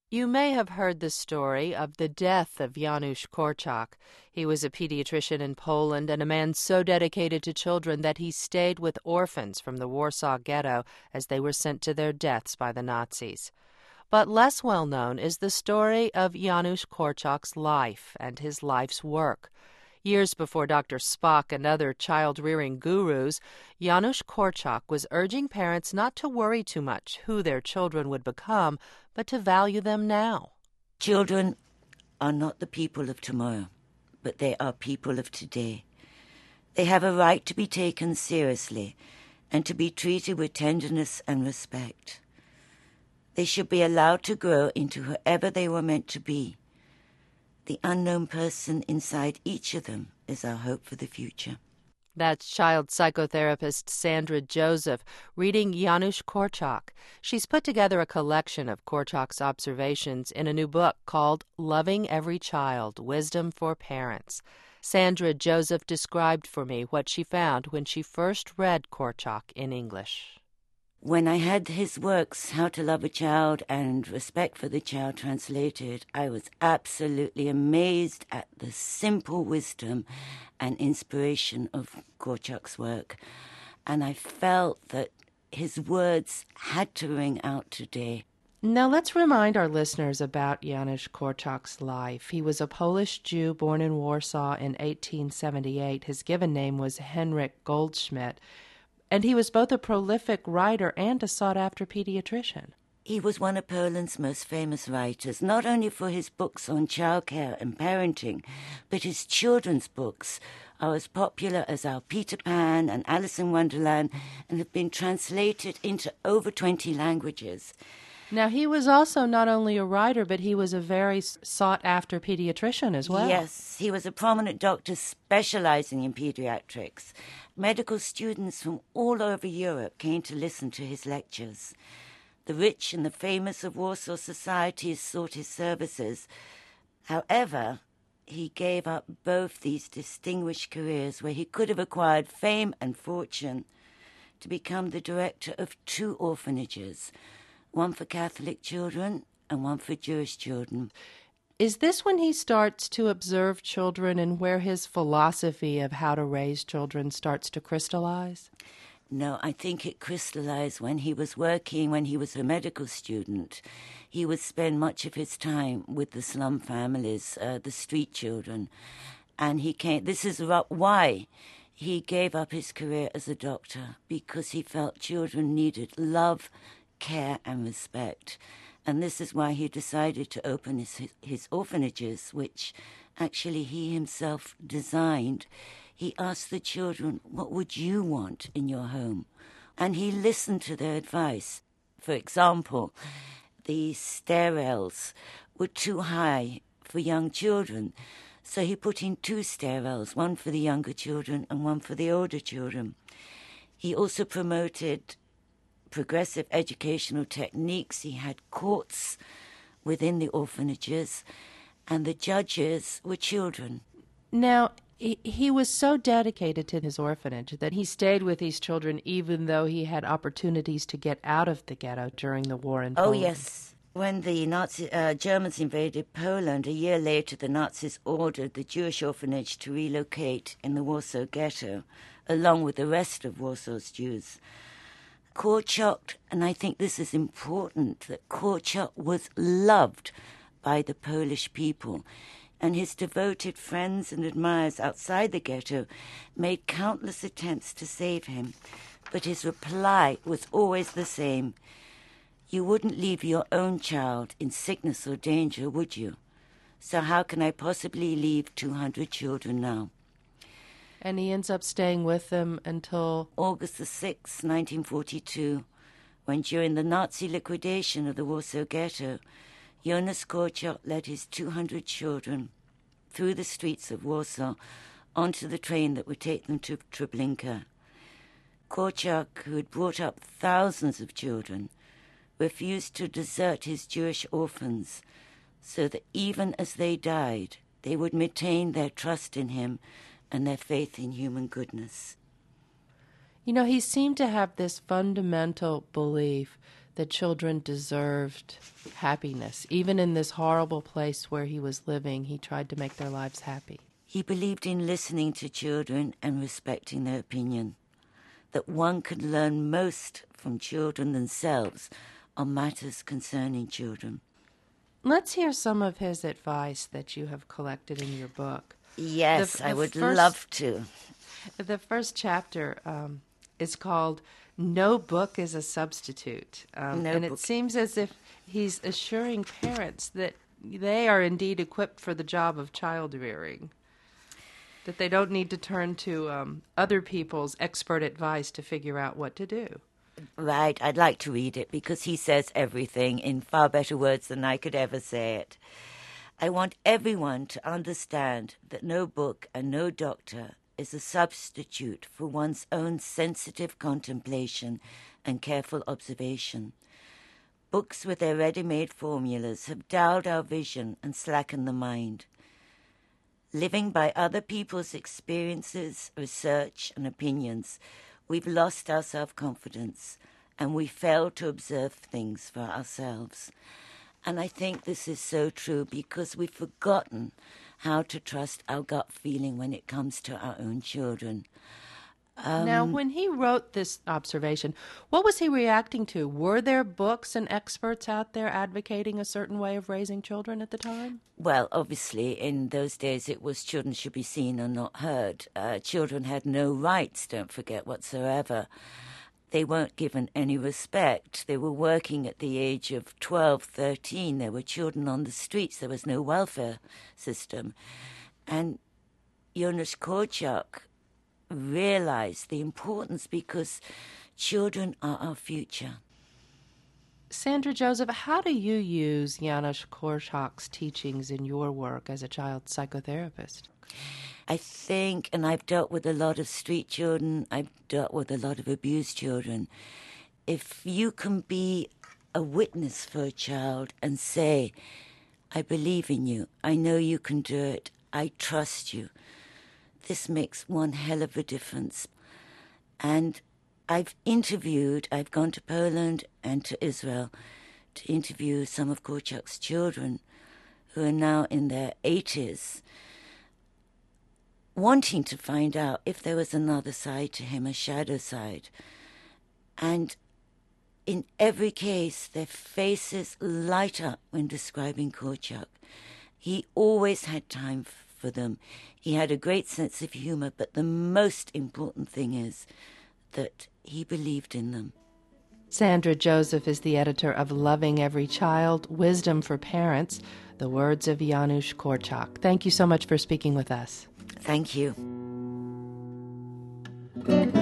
You may have heard the story of the death of Janusz Korczak. He was a pediatrician in Poland and a man so dedicated to children that he stayed with orphans from the Warsaw Ghetto as they were sent to their deaths by the Nazis. But less well known is the story of Janusz Korczak's life and his life's work. Years before Dr. Spock and other child-rearing gurus, Janusz Korczak was urging parents not to worry too much who their children would become, but to value them now. Children are not the people of tomorrow, but they are people of today. They have a right to be taken seriously and to be treated with tenderness and respect. They should be allowed to grow into whoever they were meant to be. The unknown person inside each of them is our hope for the future. That's child psychotherapist Sandra Joseph reading Janusz Korczak. She's put together a collection of Korczak's observations in a new book called Loving Every Child, Wisdom for Parents. Sandra Joseph described for me what she found when she first read Korczak in English. When I had his works, How to Love a Child and Respect for the Child translated, I was absolutely amazed at the simple wisdom and inspiration of Korczak's work. And I felt that his words had to ring out today. Now let's remind our listeners about Janusz Korczak's life. He was a Polish Jew born in Warsaw in 1878. His given name was Henryk Goldschmidt. And he was both a prolific writer and a sought-after pediatrician. He was one of Poland's most famous writers, not only for his books on childcare and parenting, but his children's books are as popular as our Peter Pan and Alice in Wonderland and have been translated into over 20 languages. Now, he was also not only a writer, but he was a very sought-after pediatrician as well. Yes, he was a prominent doctor specializing in pediatrics. Medical students from all over Europe came to listen to his lectures. The rich and the famous of Warsaw societies sought his services. However, he gave up both these distinguished careers where he could have acquired fame and fortune to become the director of 2 orphanages, one for Catholic children and one for Jewish children. Is this when he starts to observe children and where his philosophy of how to raise children starts to crystallize? No, I think it crystallized when he was working, when he was a medical student. He would spend much of his time with the slum families, the street children. And this is why he gave up his career as a doctor, because he felt children needed love, care, and respect. And this is why he decided to open his orphanages, which actually he himself designed. He asked the children, what would you want in your home? And he listened to their advice. For example, the stair rails were too high for young children, so he put in 2 stair rails, one for the younger children and one for the older children. He also promoted progressive educational techniques. He had courts within the orphanages, and the judges were children. Now, he was so dedicated to his orphanage that he stayed with these children even though he had opportunities to get out of the ghetto during the war in Poland. Oh, yes. When the Germans invaded Poland, a year later, the Nazis ordered the Jewish orphanage to relocate in the Warsaw Ghetto, along with the rest of Warsaw's Jews. Korczak, and I think this is important, that Korczak was loved by the Polish people, and his devoted friends and admirers outside the ghetto made countless attempts to save him. But his reply was always the same. You wouldn't leave your own child in sickness or danger, would you? So how can I possibly leave 200 children now? And he ends up staying with them until August the 6th, 1942, when during the Nazi liquidation of the Warsaw Ghetto, Janusz Korczak led his 200 children through the streets of Warsaw onto the train that would take them to Treblinka. Korczak, who had brought up thousands of children, refused to desert his Jewish orphans so that even as they died, they would maintain their trust in him and their faith in human goodness. You know, he seemed to have this fundamental belief that children deserved happiness. Even in this horrible place where he was living, he tried to make their lives happy. He believed in listening to children and respecting their opinion, that one could learn most from children themselves on matters concerning children. Let's hear some of his advice that you have collected in your book. Yes, I would love to. The first chapter is called No Book is a Substitute. It seems as if he's assuring parents that they are indeed equipped for the job of child rearing, that they don't need to turn to other people's expert advice to figure out what to do. Right, I'd like to read it because he says everything in far better words than I could ever say it. I want everyone to understand that no book and no doctor is a substitute for one's own sensitive contemplation and careful observation. Books with their ready-made formulas have dulled our vision and slackened the mind. Living by other people's experiences, research, and opinions, we've lost our self-confidence and we fail to observe things for ourselves. And I think this is so true because we've forgotten how to trust our gut feeling when it comes to our own children. Now, when he wrote this observation, what was he reacting to? Were there books and experts out there advocating a certain way of raising children at the time? Well, obviously, in those days it was children should be seen and not heard. Children had no rights, don't forget, whatsoever. They weren't given any respect. They were working at the age of 12, 13. There were children on the streets. There was no welfare system. And Janusz Korczak realized the importance because children are our future. Sandra Joseph, how do you use Janusz Korczak's teachings in your work as a child psychotherapist? I think, and I've dealt with a lot of street children, I've dealt with a lot of abused children, if you can be a witness for a child and say, I believe in you, I know you can do it, I trust you, this makes one hell of a difference. And I've gone to Poland and to Israel to interview some of Korczak's children who are now in their 80s, wanting to find out if there was another side to him, a shadow side. And in every case, their faces light up when describing Korczak. He always had time for them. He had a great sense of humor, but the most important thing is that he believed in them. Sandra Joseph is the editor of Loving Every Child, Wisdom for Parents, the words of Janusz Korczak. Thank you so much for speaking with us. Thank you.